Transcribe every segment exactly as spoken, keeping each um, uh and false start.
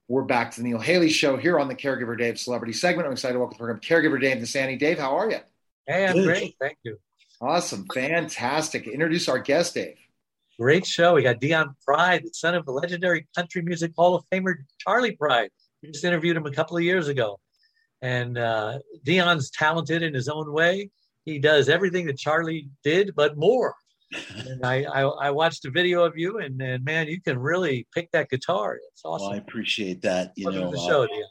We're back to the Neil Haley Show here on the Caregiver Dave Celebrity segment. I'm excited to welcome to the program Caregiver Dave Nassaney. Dave, how are you? Hey, I'm Good. great. Thank you. Awesome. Fantastic. Introduce our guest, Dave. Great show. We got Dion Pride, the son of the legendary country music Hall of Famer Charlie Pride. We just interviewed him a couple of years ago. And uh, Dion's talented in his own way. He does everything that Charlie did, but more. And I, I, I watched a video of you, and, and man, you can really pick that guitar. It's awesome. Well, I appreciate that. You Welcome know, to the show, uh, Dion.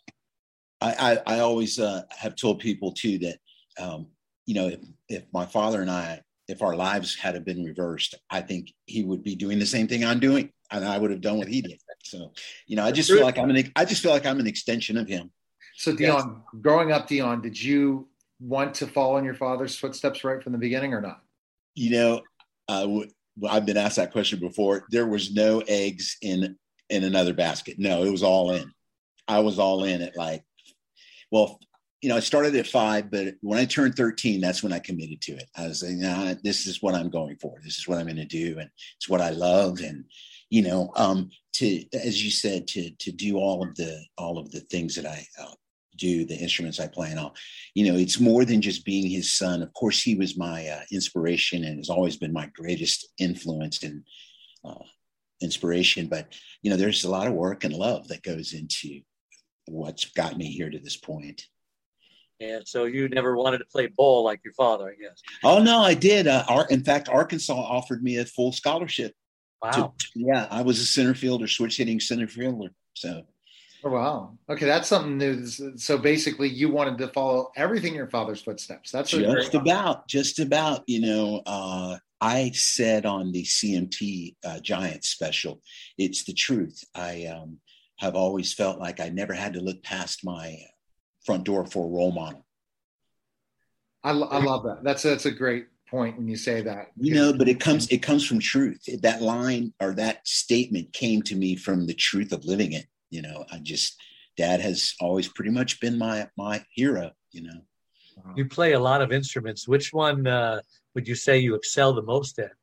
I, I, I always uh, have told people too that, um, you know, if, if my father and I, if our lives had been reversed, I think he would be doing the same thing I'm doing, and I would have done what he did. So, you know, I just feel like I'm an, I just feel like I'm an extension of him. So, Dion, yes. Growing up, Dion, did you want to follow in your father's footsteps right from the beginning or not? You know, uh, w- I've been asked that question before. There was no eggs in in another basket. No, it was all in. I was all in at like, well, you know, I started at five, but when I turned thirteen, that's when I committed to it. I was like, nah, this is what I'm going for. This is what I'm going to do. And it's what I love. And, you know, um, to, as you said, to, to do all of the, all of the things that I uh, do, the instruments I play and all, you know, it's more than just being his son. Of course, he was my uh, inspiration and has always been my greatest influence and uh, inspiration. But, you know, there's a lot of work and love that goes into what's got me here to this point. And so you never wanted to play ball like your father, I guess. Oh, no, I did. Uh, Ar- in fact, Arkansas offered me a full scholarship. Wow. To, yeah, I was a center fielder, switch hitting center fielder. So. Oh, wow. Okay, that's something new. So basically, you wanted to follow everything in your father's footsteps. That's just about, just about, you know, uh, I said on the C M T uh, Giants special, it's the truth. I um, have always felt like I never had to look past my front door for a role model. I, I love that. That's a, that's a great point when you say that. You know, but it comes it comes from truth. That line or that statement came to me from the truth of living it. You know, I just, Dad has always pretty much been my my hero. You know, you play a lot of instruments. Which one uh, would you say you excel the most at?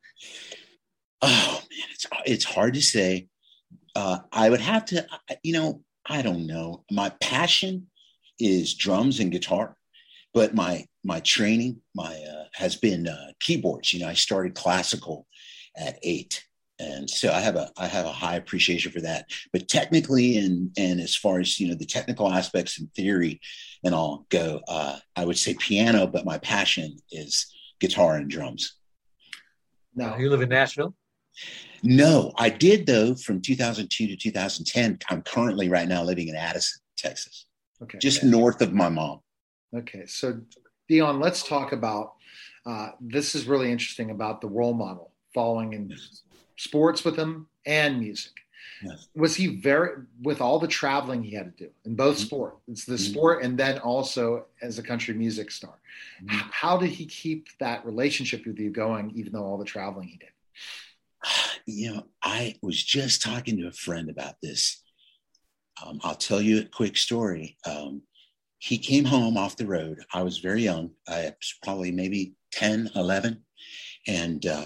Oh man, it's it's hard to say. Uh, I would have to, you know, I don't know. My passion is drums and guitar, but my my training my uh, has been uh, keyboards. You know, I started classical at eight, and so I have a I have a high appreciation for that. But technically, and and as far as you know, the technical aspects and theory and all go, uh, I would say piano. But my passion is guitar and drums. No, you live in Nashville. No, I did though from two thousand two to two thousand ten. I'm currently right now living in Addison, Texas. Okay. Just north of my mom. Okay. So, Dion, let's talk about, uh, this is really interesting about the role model following in sports with him and music. Yes. Was he very, with all the traveling he had to do in both mm-hmm. sport, it's the mm-hmm. sport and then also as a country music star. Mm-hmm. How did he keep that relationship with you going, even though all the traveling he did? You know, I was just talking to a friend about this. Um, I'll tell you a quick story. Um, he came home off the road. I was very young. I was probably maybe ten, eleven. And uh,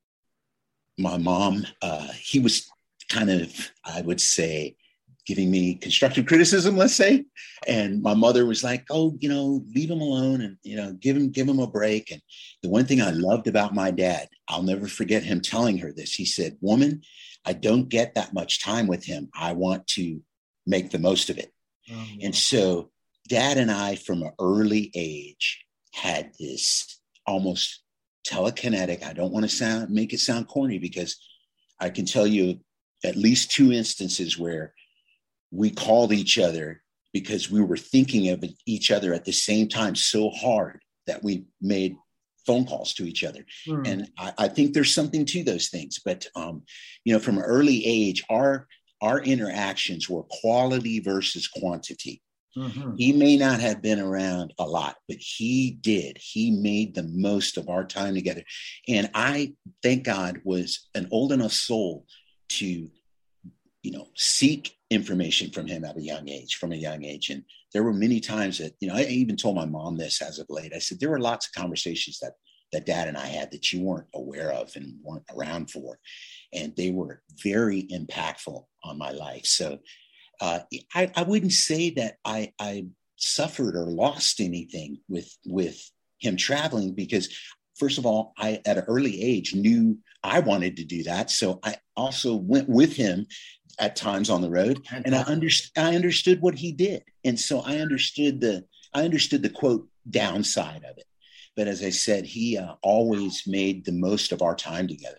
my mom, uh, he was kind of, I would say, giving me constructive criticism, let's say. And my mother was like, oh, you know, leave him alone and, you know, give him, give him a break. And the one thing I loved about my dad, I'll never forget him telling her this. He said, woman, I don't get that much time with him. I want to make the most of it. Oh, yeah. And so Dad and I, from an early age, had this almost telekinetic. I don't want to sound make it sound corny because I can tell you at least two instances where we called each other because we were thinking of each other at the same time so hard that we made phone calls to each other. Mm. And I, I think there's something to those things. But, um, you know, from an early age, our our interactions were quality versus quantity. Mm-hmm. He may not have been around a lot, but he did. He made the most of our time together. And I, thank God, was an old enough soul to, you know, seek information from him at a young age, from a young age. And there were many times that, you know, I even told my mom this as of late. I said, there were lots of conversations that that Dad and I had that you weren't aware of and weren't around for. And they were very impactful on my life. So uh, I, I wouldn't say that I, I suffered or lost anything with, with him traveling, because first of all, I, at an early age, knew I wanted to do that. So I also went with him at times on the road, and I, under, I understood what he did. And so I understood the, I understood the quote downside of it. But as I said, he uh, always made the most of our time together.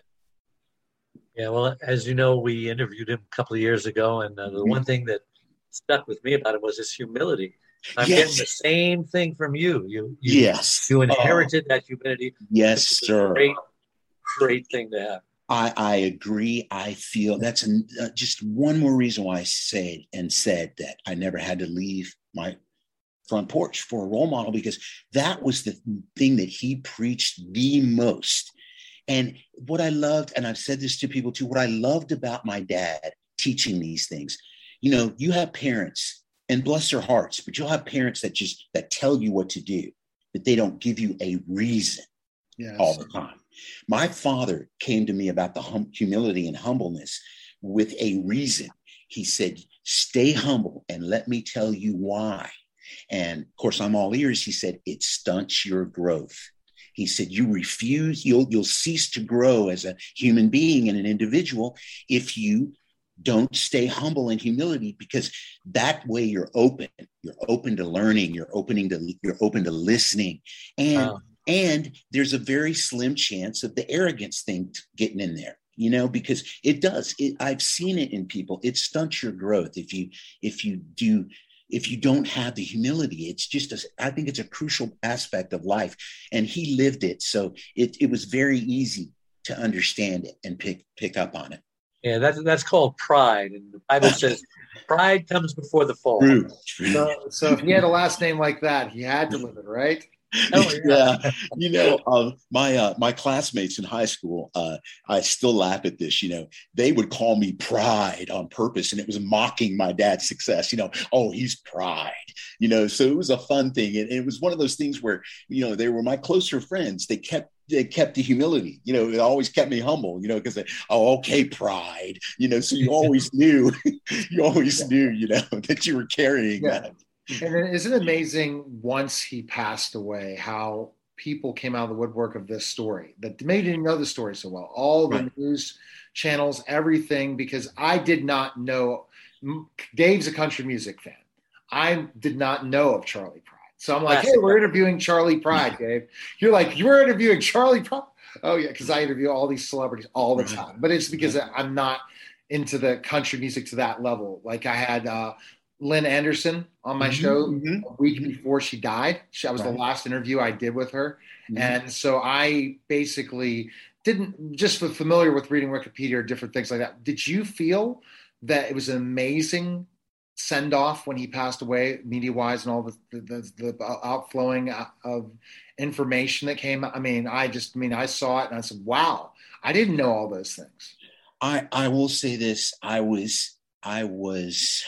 Yeah, well, as you know, we interviewed him a couple of years ago, and uh, the mm-hmm. one thing that stuck with me about him was his humility. I'm yes. getting the same thing from you. You, you yes, you inherited oh. that humility. Yes, sir. Great, great thing to have. I, I agree. I feel that's an, uh, just one more reason why I say and said that I never had to leave my front porch for a role model, because that was the thing that he preached the most. And what I loved, and I've said this to people too, what I loved about my dad teaching these things, you know, you have parents, and bless their hearts, but you'll have parents that just, that tell you what to do, but they don't give you a reason yes. all the time. My father came to me about the hum- humility and humbleness with a reason. He said, stay humble and let me tell you why. And of course, I'm all ears. He said, it stunts your growth. He said, you refuse, you'll, you'll cease to grow as a human being and an individual if you don't stay humble and humility, because that way you're open, you're open to learning, you're opening to, you're open to listening. And, wow. and there's a very slim chance of the arrogance thing getting in there, you know, because it does, it, I've seen it in people. It stunts your growth. If you, if you do, if you don't have the humility, it's just, a, I think it's a crucial aspect of life, and he lived it. So it, it was very easy to understand it and pick, pick up on it. Yeah, that's that's called pride, and the Bible says pride comes before the fall. True, true. So, so if he had a last name like that, he had to live it, right? Oh, yeah. yeah, you know, uh, my uh, my classmates in high school, uh, I still laugh at this. You know, they would call me Pride on purpose, and it was mocking my dad's success. You know, oh, he's Pride. You know, so it was a fun thing, and it was one of those things where, you know, they were my closer friends. They kept they kept the humility. You know, it always kept me humble. You know, because oh, okay, Pride. You know, so you always knew, you always yeah. knew, you know, that you were carrying yeah. that. And isn't it amazing, once he passed away, how people came out of the woodwork of this story that maybe didn't know the story so well, all the right. news channels, everything, because I did not know. Dave's a country music fan. I did not know of Charley Pride. So I'm like, That's hey, we're interviewing Charley Pride, Dave. You're like, you were interviewing Charley Pride? Oh, yeah, because I interview all these celebrities all the time. But it's because I'm not into the country music to that level. Like I had uh, Lynn Anderson on my mm-hmm, show mm-hmm. a week before she died. She, that was right. the last interview I did with her. Mm-hmm. And so I basically didn't, just was familiar with reading Wikipedia or different things like that. Did you feel that it was an amazing send off when he passed away, media wise, and all the, the, the outflowing of information that came? I mean, I just, I mean, I saw it and I said, wow, I didn't know all those things. I, I will say this. I was, I was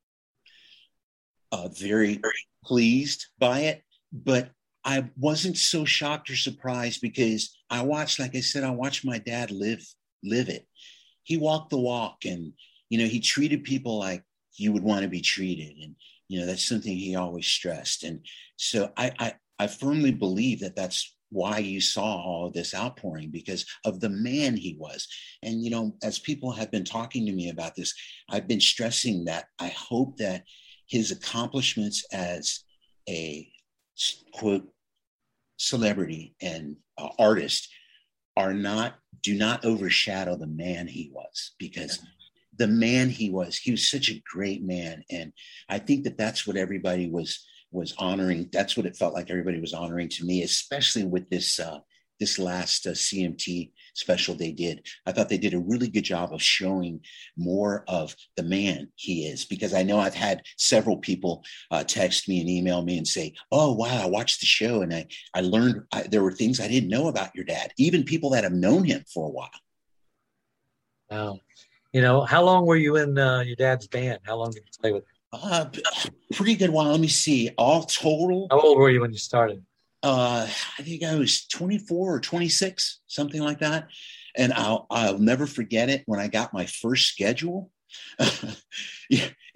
uh, very, very pleased by it, but I wasn't so shocked or surprised, because I watched, like I said, I watched my dad live, live it. He walked the walk, and, you know, he treated people like you would want to be treated. And, you know, that's something he always stressed. And so I, I, I firmly believe that that's why you saw all of this outpouring, because of the man he was. And, you know, as people have been talking to me about this, I've been stressing that I hope that his accomplishments as a, quote, celebrity and uh, artist are not, do not overshadow the man he was, because the man he was, he was such a great man. And I think that that's what everybody was, was honoring. That's what it felt like everybody was honoring to me, especially with this, uh, this last uh, C M T special they did. I thought they did a really good job of showing more of the man he is, because I know I've had several people uh, text me and email me and say, oh, wow, I watched the show and I, I learned I, there were things I didn't know about your dad, even people that have known him for a while. Wow. You know, how long were you in uh, your dad's band? How long did you play with him? Uh, pretty good while. Let me see. All total. How old were you when you started? Uh, I think I was twenty-four or twenty-six, something like that. And I'll, I'll never forget it. When I got my first schedule, it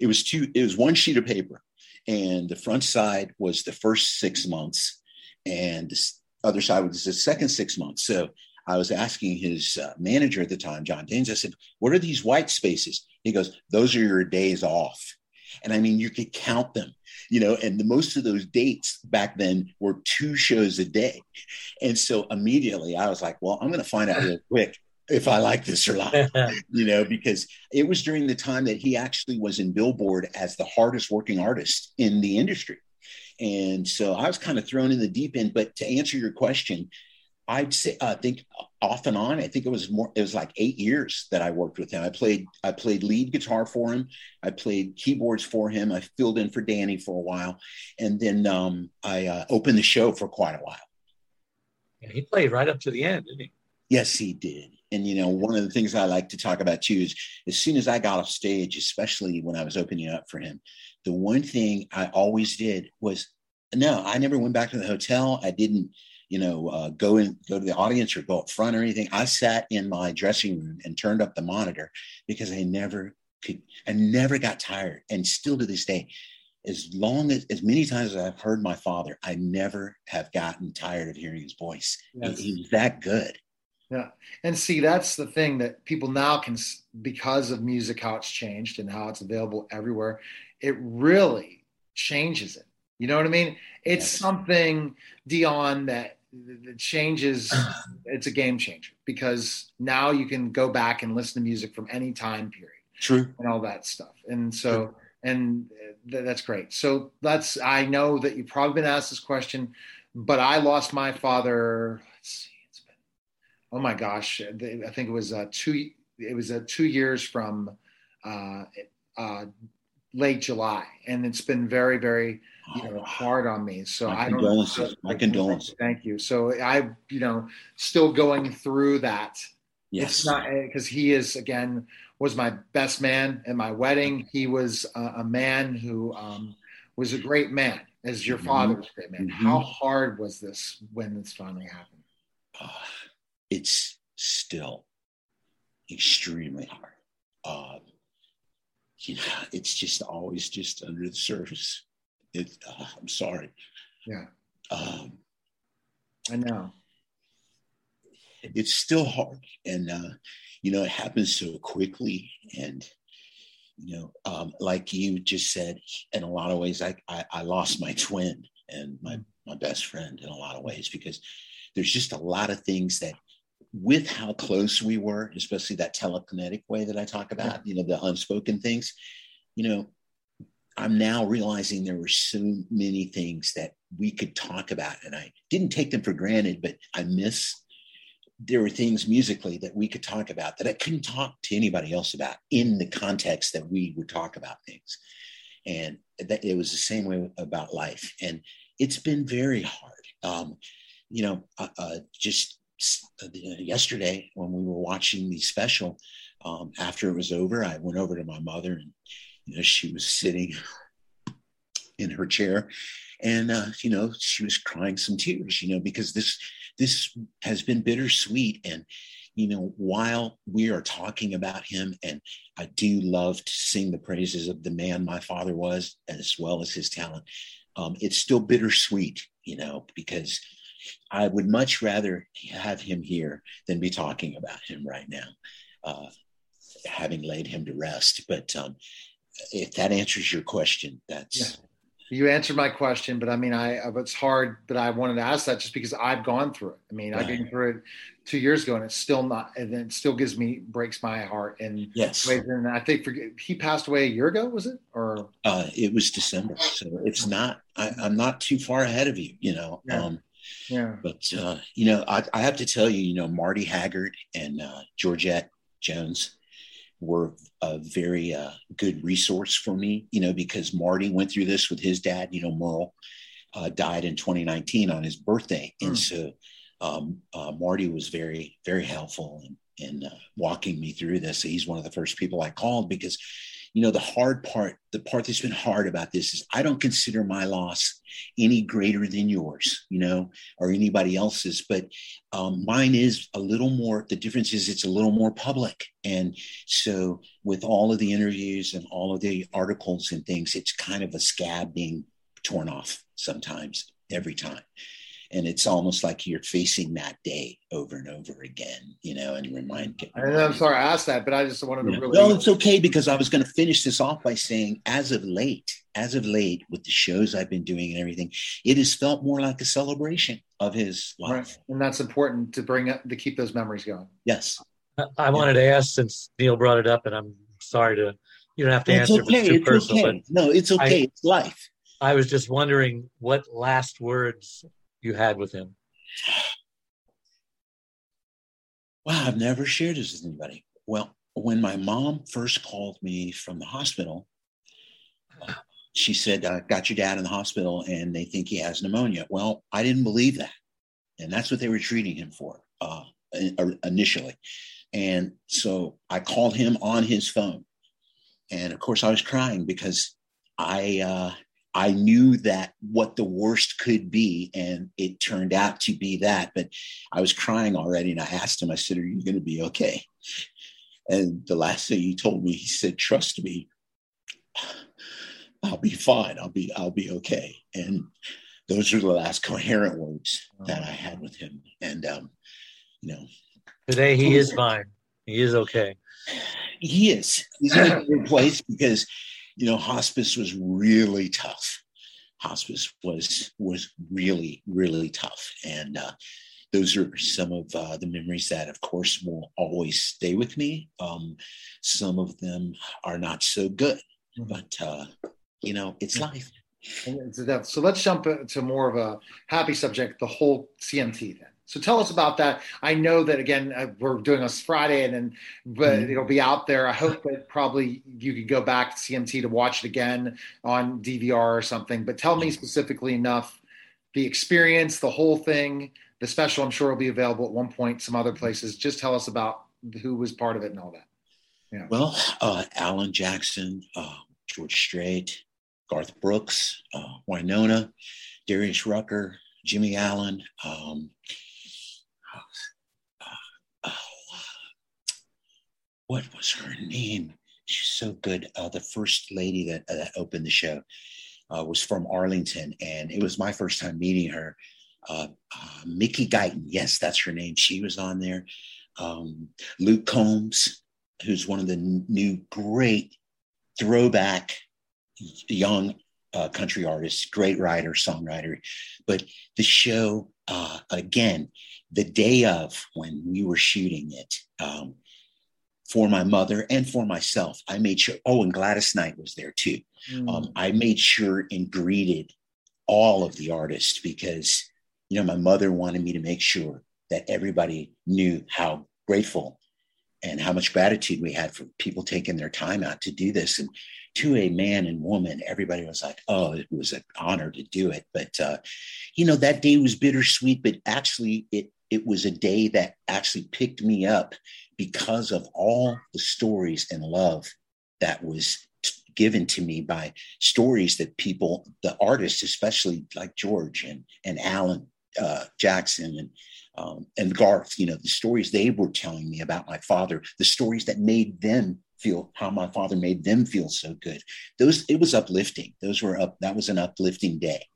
it was two, it was one sheet of paper, and the front side was the first six months, and the other side was the second six months. So I was asking his uh, manager at the time, John Danes, I said, what are these white spaces? He goes, those are your days off. And I mean, you could count them, you know, and the, most of those dates back then were two shows a day. And so immediately I was like, well, I'm going to find out real quick if I like this or not, you know, because it was during the time that he actually was in Billboard as the hardest working artist in the industry. And so I was kind of thrown in the deep end. But to answer your question, I'd say, I think off and on, I think it was more, it was like eight years that I worked with him. I played, I played lead guitar for him. I played keyboards for him. I filled in for Danny for a while. And then um, I uh, opened the show for quite a while. Yeah, he played right up to the end, didn't he? Yes, he did. And, you know, one of the things I like to talk about too is as soon as I got off stage, especially when I was opening up for him, the one thing I always did was, no, I never went back to the hotel. I didn't, you know, uh, go in, go to the audience or go up front or anything. I sat in my dressing room and turned up the monitor because I never could, I never got tired. And still to this day, as long as, as many times as I've heard my father, I never have gotten tired of hearing his voice. Yes. He, he was that good. Yeah. And see, that's the thing that people now can, because of music, how it's changed and how it's available everywhere, it really changes it. You know what I mean? It's yes. something, Dion, that, that changes. It's a game changer because now you can go back and listen to music from any time period. True. And all that stuff. And so, True. and th- that's great. So that's, I know that you've probably been asked this question, but I lost my father, let's see, it's been, oh my gosh, I think it was uh, two, it was uh, two years from uh, uh, late July. And it's been very, very, you know, hard on me. So my I don't condolences. know. My condolences. Thank you. So I, you know, still going through that. Yes. It's not because he is, again, was my best man at my wedding. He was a, a man who um, was a great man, as your mm-hmm. father was a great man. Mm-hmm. How hard was this when this finally happened? Uh, it's still extremely hard. Uh, you know, it's just always just under the surface. It, uh, I'm sorry. Yeah. Um, I know. It's still hard. And, uh, you know, it happens so quickly. And, you know, um, like you just said, in a lot of ways, I, I, I lost my twin and my, my best friend in a lot of ways, because there's just a lot of things that with how close we were, especially that telekinetic way that I talk about, you know, the unspoken things, you know, I'm now realizing there were so many things that we could talk about, and I didn't take them for granted, but I miss, there were things musically that we could talk about that I couldn't talk to anybody else about in the context that we would talk about things. And that it was the same way about life. And it's been very hard. Um, you know, uh, uh, just uh, yesterday when we were watching the special, um, after it was over, I went over to my mother, and you know, she was sitting in her chair, and uh, you know, she was crying some tears, you know, because this this has been bittersweet. And you know, while we are talking about him, and I do love to sing the praises of the man my father was, as well as his talent, um, it's still bittersweet, you know, because I would much rather have him here than be talking about him right now, uh, having laid him to rest. But um, if that answers your question, that's... Yeah. You answered my question, but I mean, I, it's hard, but I wanted to ask that just because I've gone through it. I mean, right. I've been through it two years ago, and it's still not, and it still gives me, breaks my heart. And yes, and I think for, he passed away a year ago, was it? Or uh, it was December, so it's not. I, I'm not too far ahead of you, you know. Yeah. Um, yeah. But uh, you know, I, I have to tell you, you know, Marty Haggard and uh, Georgette Jones were a very uh, good resource for me, you know, because Marty went through this with his dad. You know, Merle uh, died in twenty nineteen on his birthday. And mm. so um, uh, Marty was very, very helpful in, in uh, walking me through this. He's one of the first people I called because, you know, the hard part, the part that's been hard about this is I don't consider my loss any greater than yours, you know, or anybody else's, but um, mine is a little more, the difference is it's a little more public. And so with all of the interviews and all of the articles and things, it's kind of a scab being torn off sometimes, every time. And it's almost like you're facing that day over and over again, you know, and remind. And I'm sorry I asked that, but I just wanted to yeah. really. Well, it's okay, because I was going to finish this off by saying, as of late, as of late, with the shows I've been doing and everything, it has felt more like a celebration of his life. Right. And that's important to bring up, to keep those memories going. Yes. I wanted to ask, since Neil brought it up, and I'm sorry to, you don't have to It's answer okay. if it's too It's personal, okay. No, it's okay. I, it's life. I was just wondering what last words you had with him. Wow, I've never shared this with anybody. Well, when my mom first called me from the hospital, she said, I got your dad in the hospital and they think he has pneumonia. Well, I didn't believe that. And that's what they were treating him for uh, initially. And so I called him on his phone. And of course I was crying because I, uh, I knew that what the worst could be, and it turned out to be that, but I was crying already. And I asked him, I said, are you going to be okay? And the last thing he told me, he said, trust me, I'll be fine. I'll be, I'll be okay. And those are the last coherent words that I had with him. And, um, you know, today he is fine. He is okay. He is. He's in a good place because, you know, hospice was really tough. Hospice was was really, really tough. And uh, those are some of uh, the memories that, of course, will always stay with me. Um, some of them are not so good, but, uh, you know, it's life. So let's jump to more of a happy subject, the whole C M T then. So tell us about that. I know that, again, uh, we're doing this Friday, and then but mm-hmm. it'll be out there. I hope that probably you could go back to C M T to watch it again on D V R or something. But tell me specifically enough, the experience, the whole thing, the special, I'm sure will be available at one point, some other places. Just tell us about who was part of it and all that. Yeah. Well, uh, Alan Jackson, uh, George Strait, Garth Brooks, uh, Winona, Darius Rucker, Jimmy Allen, um, uh, uh, what was her name? She's so good. Uh, the first lady that, uh, that opened the show uh, was from Arlington, and it was my first time meeting her. Uh, uh, Mickey Guyton, yes, that's her name. She was on there. Um, Luke Combs, who's one of the n- new great throwback young uh, country artists, great writer, songwriter. But the show, uh, again, the day of when we were shooting it, um, for my mother and for myself, I made sure, oh, and Gladys Knight was there too. Mm. Um, I made sure and greeted all of the artists because, you know, my mother wanted me to make sure that everybody knew how grateful and how much gratitude we had for people taking their time out to do this. And to a man and woman, everybody was like, oh, it was an honor to do it. But, uh, you know, that day was bittersweet, but actually it, it was a day that actually picked me up because of all the stories and love that was t- given to me by stories that people, the artists, especially like George and, and Alan uh, Jackson and um, and Garth, you know, the stories they were telling me about my father, the stories that made them feel how my father made them feel so good. Those, it was uplifting. Those were up, that was an uplifting day.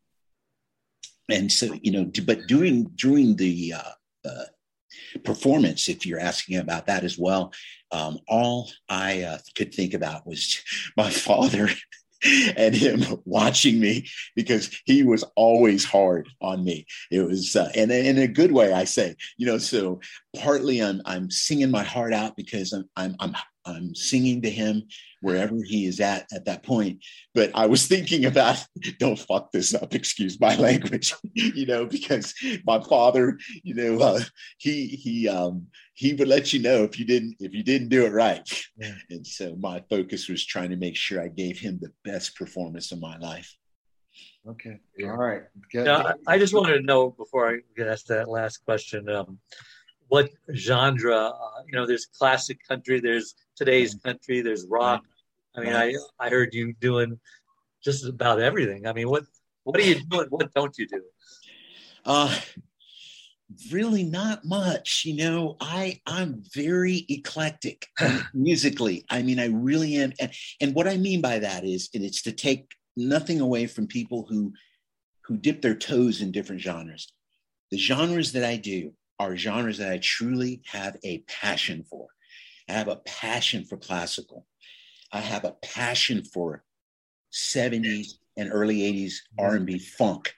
And so, you know, but during, during the uh, uh, performance, if you're asking about that as well, um, all I uh, could think about was my father and him watching me because he was always hard on me. It was, uh, and in a good way, I say, you know, so partly I'm, I'm singing my heart out because I'm, I'm, I'm, I'm singing to him wherever he is at, at that point. But I was thinking about, don't fuck this up, excuse my language, you know, because my father, you know, uh, he, he, um, he would let you know if you didn't, if you didn't do it right. Yeah. And so my focus was trying to make sure I gave him the best performance of my life. Okay. All right. Good. Now, I just wanted to know before I get asked that last question, um, what genre, uh, you know, there's classic country, there's today's country, there's rock. I mean, I, I heard you doing just about everything. I mean, what, what are you doing? What don't you do? Uh, really not much. You know, I, I'm very eclectic musically. I mean, I really am. And, and what I mean by that is, and it's to take nothing away from people who, who dip their toes in different genres. The genres that I do are genres that I truly have a passion for. I have a passion for classical. I have a passion for seventies and early eighties R and B funk.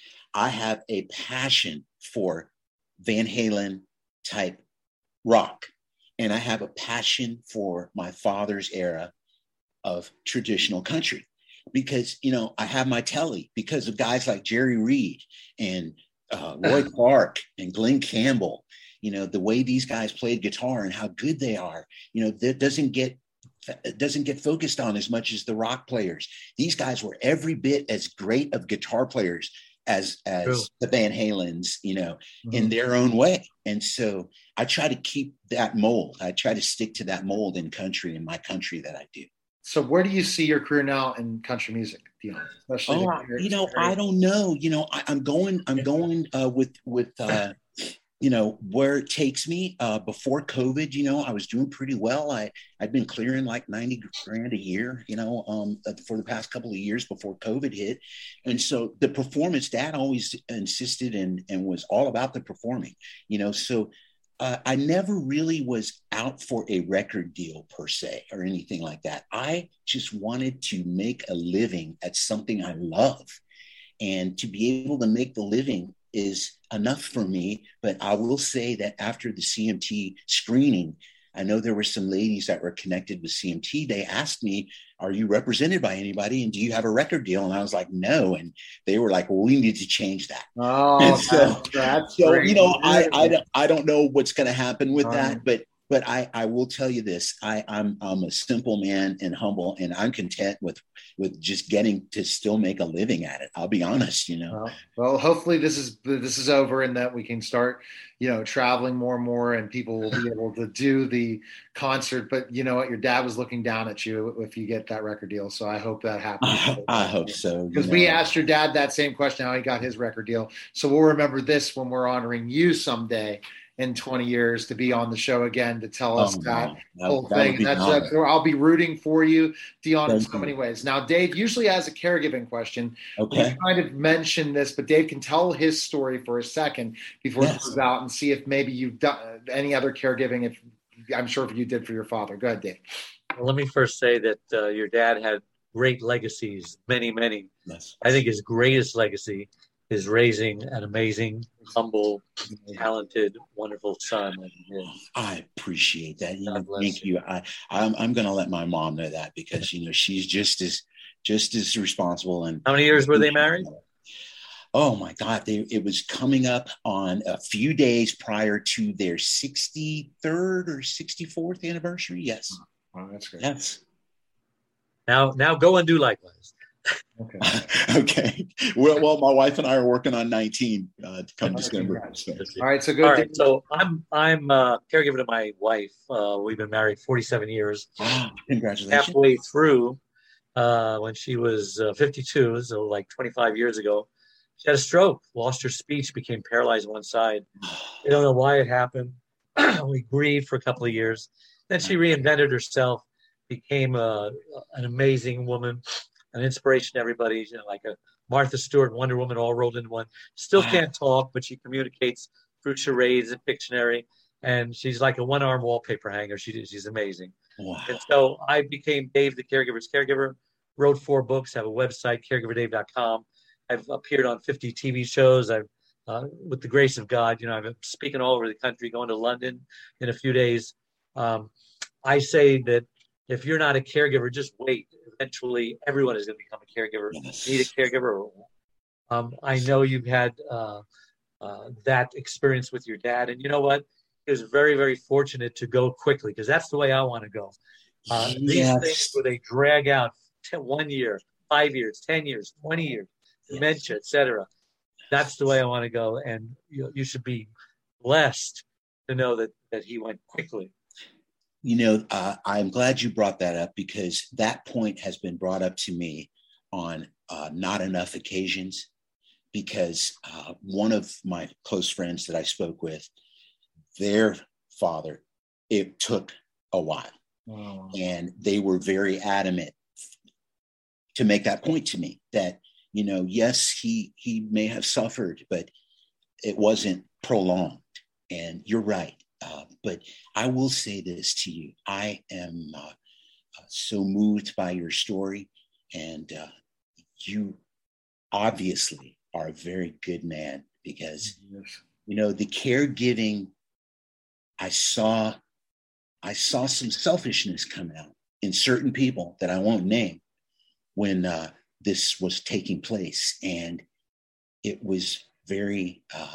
I have a passion for Van Halen type rock. And I have a passion for my father's era of traditional country. Because, you know, I have my telly because of guys like Jerry Reed and uh, Roy Clark and Glenn Campbell. You know, the way these guys played guitar and how good they are, you know, that doesn't get doesn't get focused on as much as the rock players. These guys were every bit as great of guitar players as as True. the Van Halens, you know, mm-hmm. in their own way. And so I try to keep that mold. I try to stick to that mold in country, in my country that I do. So where do you see your career now in country music, Dion? Especially oh, you know, area? I don't know. You know, I, I'm going, I'm going uh, with, with, uh, you know, where it takes me. Uh, before COVID, you know, I was doing pretty well. I, I'd been clearing like ninety grand a year, you know, um, for the past couple of years before COVID hit. And so the performance, Dad always insisted and, and was all about the performing, you know, so Uh, I never really was out for a record deal per se or anything like that. I just wanted to make a living at something I love, and to be able to make the living is enough for me. But I will say that after the C M T screening, I know there were some ladies that were connected with C M T. They asked me, are you represented by anybody? And do you have a record deal? And I was like, no. And they were like, well, we need to change that. Oh, so, that's, that's so great. you know, I, I, don't, I don't know what's going to happen with um, that, but But I, I will tell you this, I, I'm, I'm a simple man and humble, and I'm content with, with just getting to still make a living at it. I'll be honest, you know. Well, well, hopefully this is this is over and that we can start, you know, traveling more and more, and people will be able to do the concert. But you know what, your dad was looking down at you if you get that record deal. So I hope that happens. I, I hope so. Because we asked your dad that same question, how he got his record deal. So we'll remember this when we're honoring you someday in twenty years to be on the show again to tell us oh, that no. whole that, thing. That's, that's I'll be rooting for you, Dion, Thank in so you. many ways. Now, Dave usually has a caregiving question. Okay. We kind of mentioned this, but Dave can tell his story for a second before yes. he goes out and see if maybe you've done any other caregiving. If I'm sure if you did for your father. Go ahead, Dave. Well, let me first say that uh, your dad had great legacies, many, many. Yes. I think his greatest legacy is raising an amazing, humble, talented, wonderful son. I appreciate that. You know, thank you. I, I'm, I'm going to let my mom know that because, you know, she's just as, just as responsible. And how many years were they married? Oh my God. They, it was coming up on a few days prior to their sixty-third or sixty-fourth anniversary. Yes. Oh, that's great. Yes. Now, now go and do likewise. Okay. okay. Well, well, my wife and I are working on nineteen uh, to come December. So. All right. So good. All right. So I'm I'm uh, caregiver to my wife. Uh, we've been married forty-seven years. Wow. Congratulations. Halfway through, uh, when she was uh, fifty-two, so like twenty-five years ago, she had a stroke, lost her speech, became paralyzed on one side. We don't know why it happened. We grieved for a couple of years. Then she reinvented herself, became a, an amazing woman. An inspiration to everybody, you know, like a Martha Stewart, Wonder Woman, all rolled into one. Still can't talk, but she communicates through charades and Pictionary, and she's like a one-arm wallpaper hanger. She, she's amazing. Wow. And so I became Dave the Caregiver's Caregiver, wrote four books, have a website, caregiver dave dot com. I've appeared on fifty T V shows. I've, uh, with the grace of God, you know, I've been speaking all over the country, going to London in a few days. Um, I say that if you're not a caregiver, just wait. Eventually, everyone is going to become a caregiver. Yes. Need a caregiver. Um, I know you've had uh, uh, that experience with your dad, and you know what? He was very, very fortunate to go quickly because that's the way I want to go. Uh, yes. These things where they drag out ten, one year, five years, ten years, twenty years, dementia, et cetera. That's the way I want to go, and you, you should be blessed to know that that he went quickly. You know, uh, I'm glad you brought that up because that point has been brought up to me on uh, not enough occasions. Because uh, one of my close friends that I spoke with, their father, it took a while. Oh. And they were very adamant to make that point to me that, you know, yes, he he may have suffered, but it wasn't prolonged. And you're right. Uh, but I will say this to you. I am uh, uh, so moved by your story. And uh, you obviously are a very good man because, yes. you know, the caregiving, I saw, I saw some selfishness come out in certain people that I won't name when uh, this was taking place. And it was very, uh,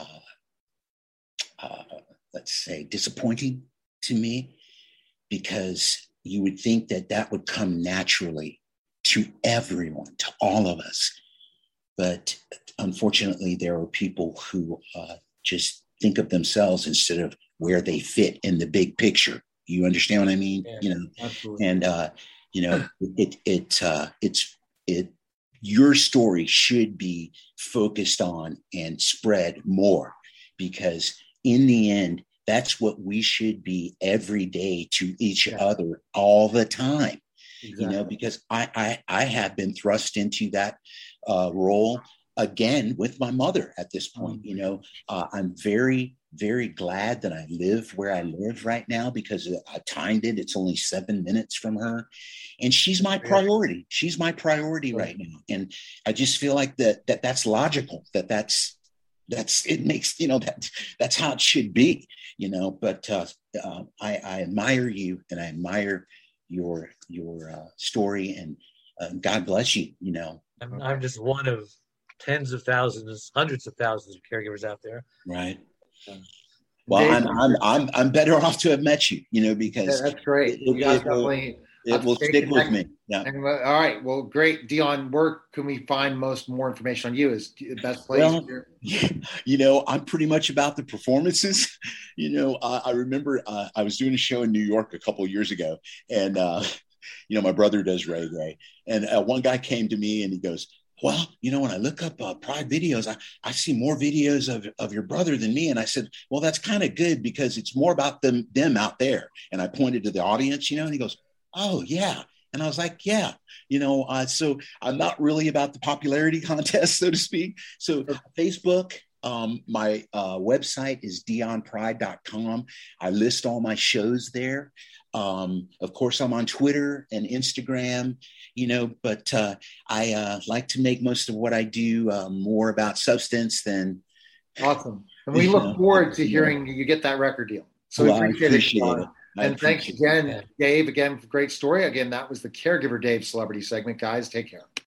uh, let's say, disappointing to me because you would think that that would come naturally to everyone, to all of us. But unfortunately, there are people who uh, just think of themselves instead of where they fit in the big picture. You understand what I mean? Yeah, you know, absolutely. And uh, you know, it it uh, it's it. Your story should be focused on and spread more because in the end, that's what we should be every day to each yeah. other all the time. Exactly. You know, because I, I I have been thrust into that uh, role again with my mother at this point. You know, uh, I'm very, very glad that I live where I live right now because I timed it. It's only seven minutes from her. And she's my priority. She's my priority right now. And I just feel like that, that that's logical, that that's, that's, it makes, you know, that that's how it should be, you know, but uh, uh, I, I admire you and I admire your, your uh, story and uh, God bless you, you know. I'm, I'm just one of tens of thousands, hundreds of thousands of caregivers out there. Right. Um, well, Dave, I'm, I'm, I'm, I'm better off to have met you, you know, because yeah, that's great. It, you guys it, definitely, it will stick with me. Yeah. And, uh, all right. Well, great. Dion, where can we find most more information on you? Is the best place? Well, here? You know, I'm pretty much about the performances. You know, uh, I remember uh, I was doing a show in New York a couple of years ago and, uh, you know, my brother does reggae and uh, one guy came to me and he goes, well, you know, when I look up uh, Pride videos, I, I see more videos of, of your brother than me. And I said, well, that's kind of good because it's more about them, them out there. And I pointed to the audience, you know, and he goes, oh, yeah. And I was like, yeah, you know, uh, so I'm not really about the popularity contest, so to speak. So Facebook, um, my uh, website is dion pride dot com. I list all my shows there. Um, of course, I'm on Twitter and Instagram, you know, but uh, I uh, like to make most of what I do uh, more about substance than. Awesome. And we look know, forward to hearing you get that record deal. So well, we appreciate, appreciate it. it. And thanks again, it. Dave, again, for great story. Again, that was the Caregiver Dave Celebrity segment. Guys, take care.